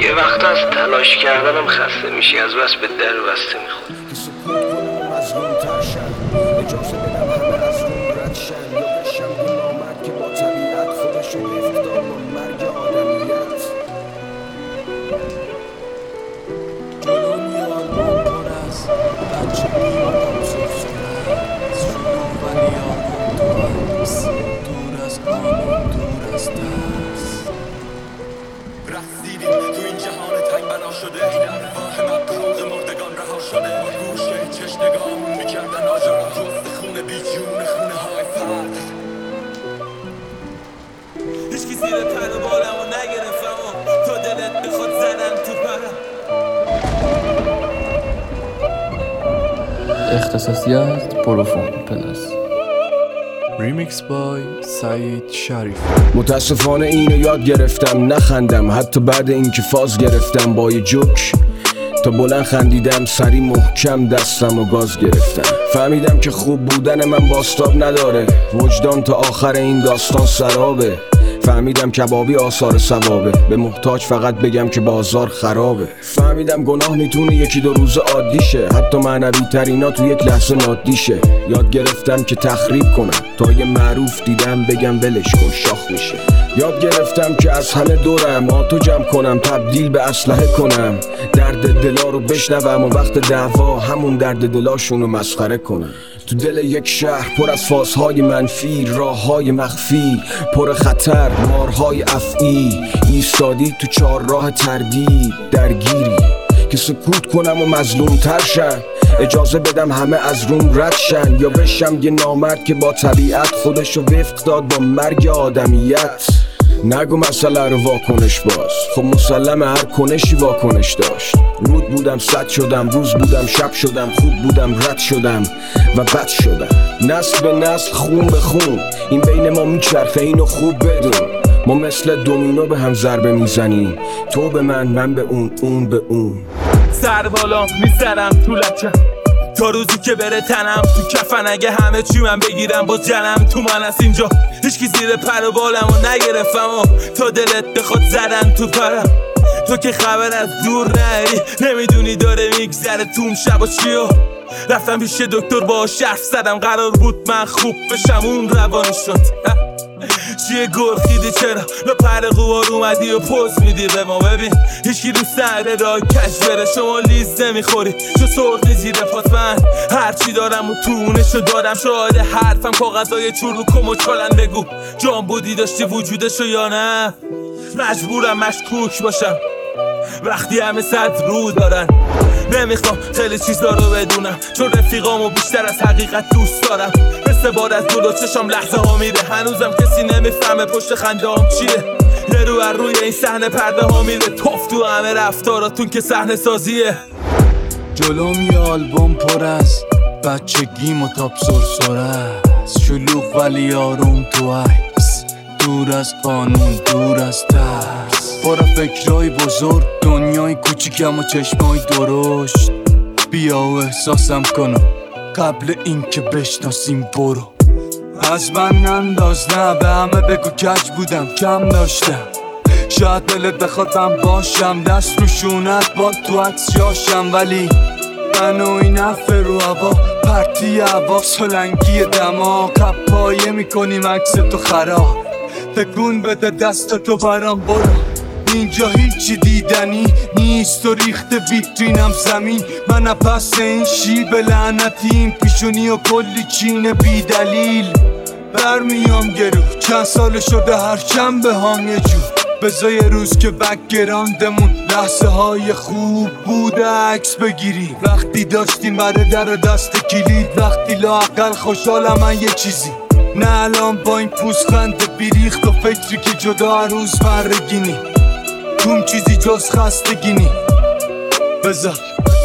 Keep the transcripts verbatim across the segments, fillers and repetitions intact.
یه وقتا از تلاش کردنم خسته میشی، از بس به در بسته میخوری. که سکوت کنم و مظلوم‌تر شن، اجازه بدم همه از روم رد شن، یا بشم یه نامرد که با طبیعت خودشو افتاد با مرگ آدمیت. جلو میاد با پر از بچه بیمارم سفره از جلو ولی آدم تو هست، دور از قانون دور از دست. رسیدیم تو این جهان تنگ بنا شده، واه مبهوق مردگان رها شده، با گوشه چشمگاهمون میکردن آجرا، جست خونه بیجون خونه های فرد. هیچکی زیر پر و بالمو نگرفتم و تا دلت بخواد زدم تو پرم. اختصاصیات پروفون پلاس. ریمیکس بای سعید شریف. متاسفانه اینو یاد گرفتم نخندم، حتی بعد اینکه فاز گرفتم با یه جوک تا بلند خندیدم، سری محکم دستم و گاز گرفتم. فهمیدم که خوب بودن من باستاب نداره، وجدان تا آخر این داستان سرابه. فهمیدم کبابی آثار ثوابه، به محتاج فقط بگم که بازار خرابه. فهمیدم گناه میتونه یکی دو روز عادی شه، حتی معنوی ترینا تو یک لحظه نادی شه. یاد گرفتم که تخریب کنم تا یه معروف دیدم بگم ولش کن شاخ میشه. یاد گرفتم که از همه دورم آتو جمع کنم، تبدیل به اسلحه کنم، درد دلا رو بشنوم و وقت دعوا همون درد دلاشونو مسخره کنم. تو دل یک شهر پر از فازهای منفی، راههای مخفی پر خطر، مارهای افعی، ایستادی تو چهار راه تردید درگیری. که سکوت کنم و مظلوم تر شن، اجازه بدم همه از روم رد شن، یا بشم یه نامرد که با طبیعت خودشو وفق داد با مرگ آدمیت. نگو مسئله رو واکنش باز، خب مسلم هر کنشی واکنش داشت. رود بودم صد شدم، روز بودم شب شدم، خوب بودم رد شدم و بد شدم. نسل به نسل خون به خون این بین ما میچرخه، اینو خوب بدون. ما مثل دومینو به هم ضربه میزنیم، تو به من من به اون اون به اون. سر بالا میزنم تو لچم تا روزی که بره تنم تو کفن، اگه همه چی من بگیرم باز جنم تو من از اینجا. هیچکی زیر پر و بالم و نگرفتم و تا دلت بخواد زدن تو پرم. تو که خبر از دور نهی، نمیدونی داره میگذره توم شب و چیو. رفتم پیش دکتر با شرف زدم، قرار بود من خوب بشم اون روانی شد. چیه گرخیدی چرا لپر قوار اومدی و پوز میدی به ما؟ ببین هیچکی دوست نداره راه کش بره، شما لیز نمیخوری چو سرقی زیر پات. من هرچی دارم و تونشو دادم، شاید حرفم کاغذای چروکم و چالن. بگو جان بودی داشتی وجودشو یا نه؟ مجبورم مشکوک باشم وقتی همه صد رو دارن. نمیخوام خیلی چیزا رو بدونم، چون رفیقامو بیشتر از حقیقت دوست دارم. مثل باد از دلو چشم لحظه ها میره، هنوزم کسی نمیفهمه پشت خنده هم چیه. یه رو بر روی این صحنه پرده ها میره، توف تو همه رفتاراتون که صحنه سازیه. جلو می آلبوم پر از بچگیم و تاپ سرسره، شلوغ ولی آروم تو عکس، دور از قانون دور از ترس. پر فکرهای بزرگ، دنیای کوچیکم و چشمای درشت. بیا و احساسم کنم قبل این که بشناسیم برو. از من ننداز نه، به همه بگو کج بودم کم داشتم. شاید دلت بخواد من باشم، دست رو شونت با تو عکس جاشم، ولی من و این حرف رو هوا پرتی هوا سلنگی دماغ. قپایه میکنیم عکس تو خراب، تکون بده دست تو برام برو. اینجا هیچی دیدنی نیست و ریخته ویترینم زمین. من پس این شیب لعنتی این پیشونی و کلی چین بی دلیل برمیام گرو. چند سال شده هر چند به هم یه جو، بذار روز که بکگراندمون لحظه های خوب بوده عکس بگیری. وقتی داشتیم برای در دست کلید، وقتی لااقل خوشحالم من یه چیزی نه. الان با این پوزخند بیریخت و فکری که جدا روز مرگینی، توم چیزی جز خستگی نی. بذار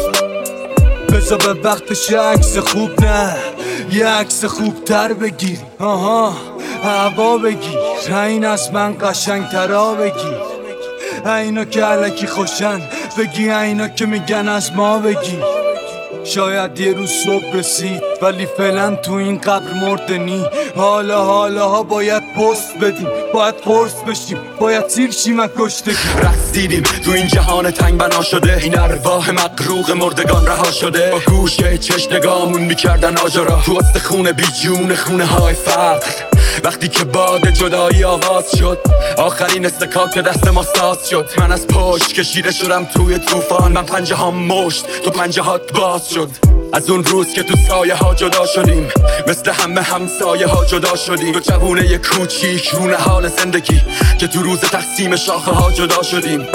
بذار به وقتش عکس خوب نه، یه عکس خوب تر بگیر. آها هوا بگیر، این از من قشنگ ترا بگیر. اینا که علکی خوشن بگی، اینا که میگن از ما بگیر. شاید یه روز صبح رسید ولی فعلا تو این قبر مردنی. حالا حالا ها باید پست بدیم، باید قرص بشیم، باید تیر شیم از کشتگی. رسیدیم تو این جهان تنگ بنا شده، این ارواح مقروق مردگان رها شده. با گوشه چش نگامون میکردن آجرا تو وسط خونه بی جون خونه های فقر. وقتی که باد جدایی آواز شد آخرین استکاک دست ما ساز شد. من از پشت کشیده شدم توی طوفان، من پنجه ها مشت تو پنجه هات باز شد. از اون روز که تو سایه ها جدا شدیم مثل همه همسایه ها جدا شدیم. تو جوونه ی کوچیک رونه حال زندگی که تو روز تقسیم شاخه ها جدا شدیم.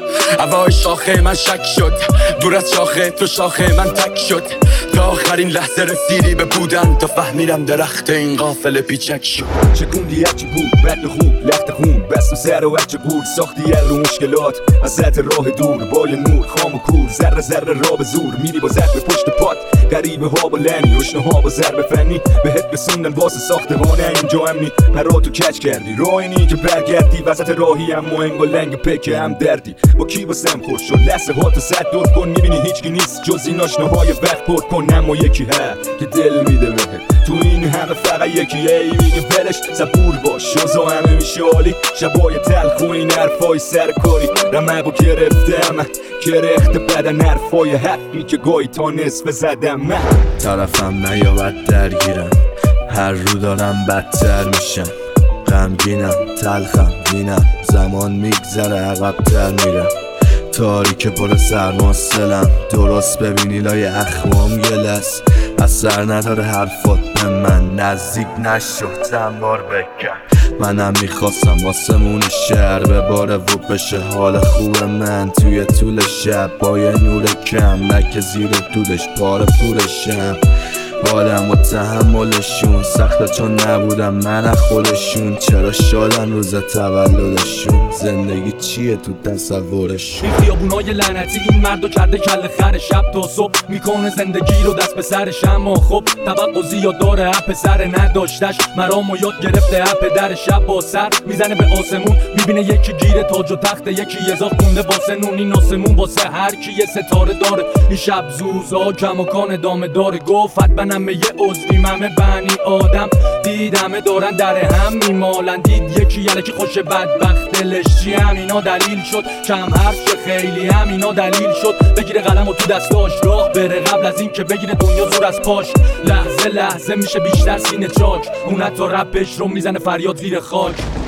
هوای شاخه من شک شد، دور از شاخه تو شاخه من تک شد. تا آخرین لحظه رسیدی به بودن تا فهمیدم درخت این قافل پیچک شد. چکوندی هرچی بود بد و خوب لخت خون بست و سر و هرچی بود ساختی ال و مشکلات ازت راه دور با یه نور خام و کور. ذره ذره را به زور میری با ضرب پشت پات غریبه ها با لنی اشنه ها با ضرب فنی بهت رسوندن واسه ساختمان اینجا امنی. مرا تو کچ کردی راهی که برگردی وسط راهی هم مهنگ و لنگ پک هم دردی. با کی واسم خوش شد لحظه ها تو صد دور کن میبینی هیچکی نیست جز این آشناهای وقت پر کن. اما یکی هست که دل میده بهت تو این همه فقط یکی ای میگه ولش صبور باش شازا همه میشه عالی. شبای تلخ و این حرفای سرکاری رمقو گرفتم کرخت بدن حرفای حقی که گاهی تا نصف زدم. من طرفم نیابد درگیرم هر رو دارم بدتر میشم. غمگینم تلخم وینم زمان میگذره عقب‌تر میرم. تاریک پر سرماستلم درست ببینی لای اخمام گلس. اثر نداره حرفات به من نزدیک نشو چند بار بکن. منم میخواستم واسمون شهر به باره و بشه حال خوب من توی طول شب با یه نور کم لکه زیر دودش پاره پورشم. حالم و تحملشون سخته چون نبودم من از خودشون. چرا شادن روز تولدشون زندگی چیه تو تصورشون. این خیابونای لعنتی این مردو کرده کل خر شب تا صبح میکنه زندگی رو دست به سرش. اما خب توقع زیاد داره اپ سر نداشتش مرامو یاد گرفته اپ در شب با سر میزنه به آسمون میبینه یکی گیره تاج و تخت یکی یزا خونده واسه نون. این آسمون واسه هر کی یه ستاره داره. این شب زوزا کماکان دامه داره گفت منم یه عضویم همه بنی آدم دیدمه دارن در هم میمالن. دید یکی یلکی خوش بدبخت دلش چی همینا دلیل شد کم حرف خیلی همینا دلیل شد. بگیره قلم و تو دستاش راه بره قبل از این که بگیره دنیا زور از پاش. لحظه لحظه میشه بیشتر سینه چاک اون حتی رپش رو میزنه فریاد زیر خاک.